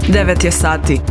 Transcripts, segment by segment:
9 je sati.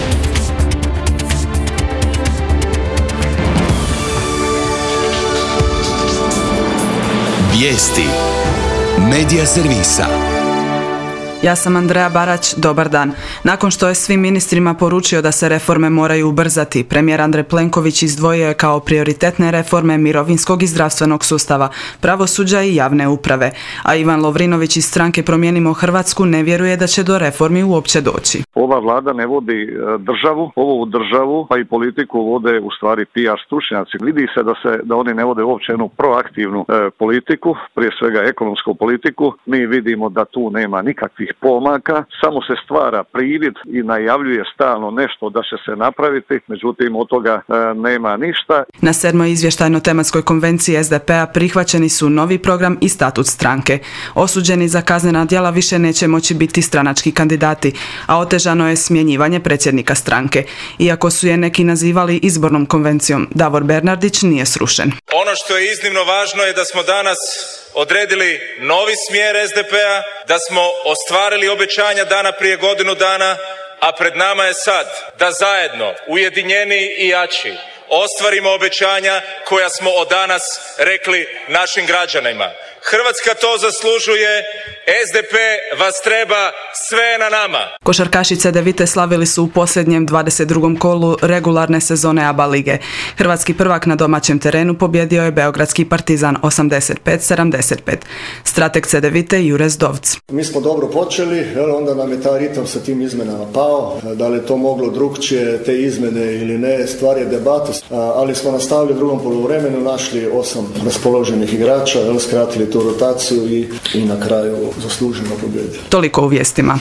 Vijesti Medija servisa. Ja sam Andreja Barać, dobar dan. Nakon što je svim ministrima poručio da se reforme moraju ubrzati, premijer Andrej Plenković izdvojio je kao prioritetne reforme mirovinskog i zdravstvenog sustava, pravosuđa i javne uprave. A Ivan Lovrinović iz stranke Promijenimo Hrvatsku ne vjeruje da će do reformi uopće doći. Ova vlada ne vodi državu, ovu državu pa i politiku vode u stvari PR stručnjaci. Vidi se da oni ne vode uopće jednu proaktivnu politiku, prije svega ekonomsku politiku. Mi vidimo da tu nema nikakvih pomaka, samo se stvara privid i najavljuje stalno nešto da će se napraviti, međutim od toga nema ništa. Na 7. izvještajno-tematskoj konvenciji SDP-a prihvaćeni su novi program i statut stranke. Osuđeni za kaznena djela više neće moći biti stranački kandidati, a otežano je smjenjivanje predsjednika stranke. Iako su je neki nazivali izbornom konvencijom, Davor Bernardić nije srušen. Ono što je iznimno važno je da smo danas odredili novi smjer SDP-a, da smo ostvarili obećanja dana prije godinu dana, a pred nama je sad da zajedno, ujedinjeni i jači, ostvarimo obećanja koja smo od danas rekli našim građanima. Hrvatska to zaslužuje, SDP vas treba, sve na nama. Košarkaši Cedevite slavili su u posljednjem 22. kolu regularne sezone ABA lige. Hrvatski prvak na domaćem terenu pobjedio je beogradski Partizan 85-75. Strateg Cedevite Jure Zdovc. Mi smo dobro počeli, onda nam je taj ritam sa tim izmenama pao. Da li je to moglo drugčije, te izmene ili ne, stvar je debate, ali smo nastavili u drugom poluvremenu, našli 8 raspoloženih igrača, skratili tu rotaciju i na kraju zasluženo pobjedi. Toliko u vijestima.